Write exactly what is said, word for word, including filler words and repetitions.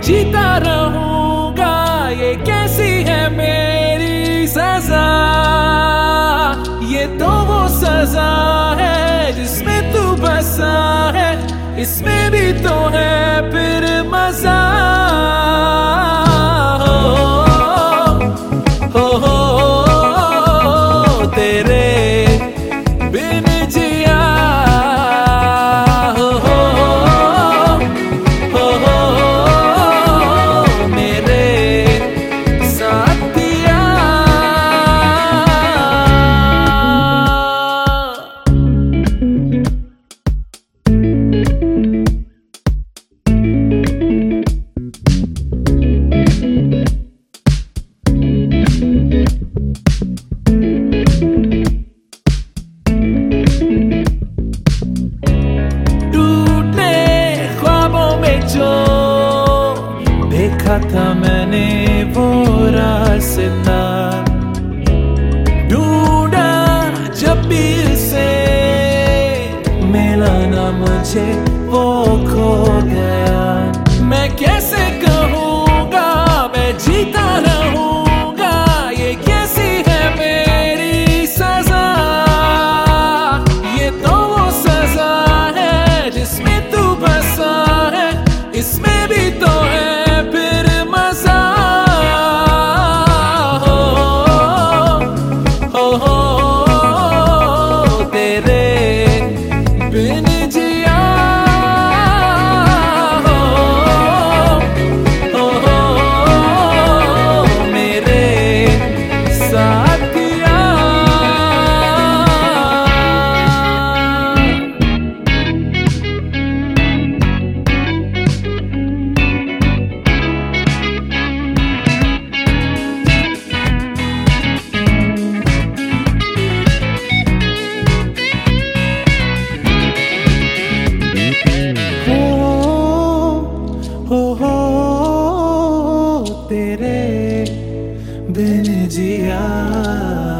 जीता रहूंगा, ये कैसी है मेरी सजा। ये तो वो सजा है जिसमें तू बसा है, इसमें भी तो है फिर मजा। हो हो हो तेरे बिन जिया, हो हो हो हो मेरे साथिया। जो देखा था मैंने वो रास्ता, ढूंढा जब भी से मिला ना मुझे वो खो गया। मैं कैसे कहूँगा मैं जीता रहूँगा, ये कैसी है मेरी सजा। ये तो वो सजा है जिसमें तू बसा है, इसमें भी तो है फिर मजा। हो हो हो तेरे बिन जिया, हो हो हो मेरे साथिया। हो हो तेरे बिन जिया।